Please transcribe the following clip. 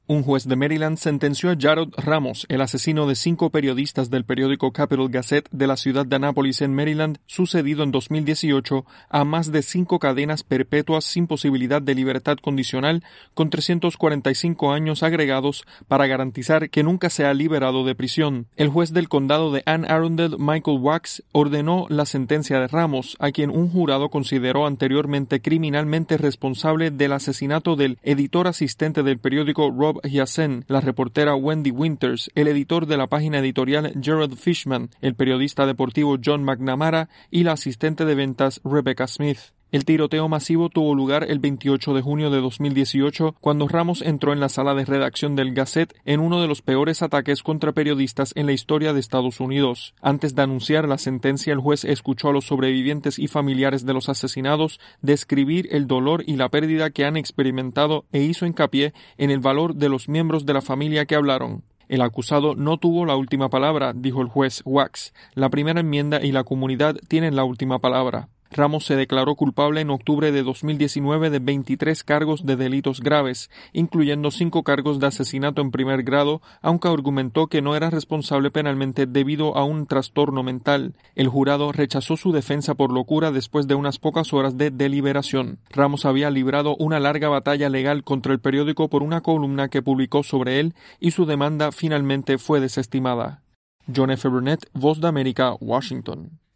Un juez de Maryland sentenció a Jarrod Ramos, el asesino de 5 periodistas del periódico Capital Gazette de la ciudad de Annapolis en Maryland, sucedido en 2018, a más de 5 cadenas perpetuas sin posibilidad de libertad condicional, con 345 años agregados para garantizar que nunca sea liberado de prisión. El juez del condado de Anne Arundel, Michael Wax, ordenó la sentencia de Ramos, a quien un jurado consideró anteriormente criminalmente responsable del asesinato del editor asistente del periódico Rob Hyacinth, la reportera Wendy Winters, el editor de la página editorial Gerald Fishman, el periodista deportivo John McNamara y la asistente de ventas Rebecca Smith. El tiroteo masivo tuvo lugar el 28 de junio de 2018, cuando Ramos entró en la sala de redacción del Gazette en uno de los peores ataques contra periodistas en la historia de Estados Unidos. Antes de anunciar la sentencia, el juez escuchó a los sobrevivientes y familiares de los asesinados describir el dolor y la pérdida que han experimentado e hizo hincapié en el valor de los miembros de la familia que hablaron. El acusado no tuvo la última palabra, dijo el juez Wax. La primera enmienda y la comunidad tienen la última palabra. Ramos se declaró culpable en octubre de 2019 de 23 cargos de delitos graves, incluyendo 5 cargos de asesinato en primer grado, aunque argumentó que no era responsable penalmente debido a un trastorno mental. El jurado rechazó su defensa por locura después de unas pocas horas de deliberación. Ramos había librado una larga batalla legal contra el periódico por una columna que publicó sobre él y su demanda finalmente fue desestimada. John F. Burnett, Voz de América, Washington.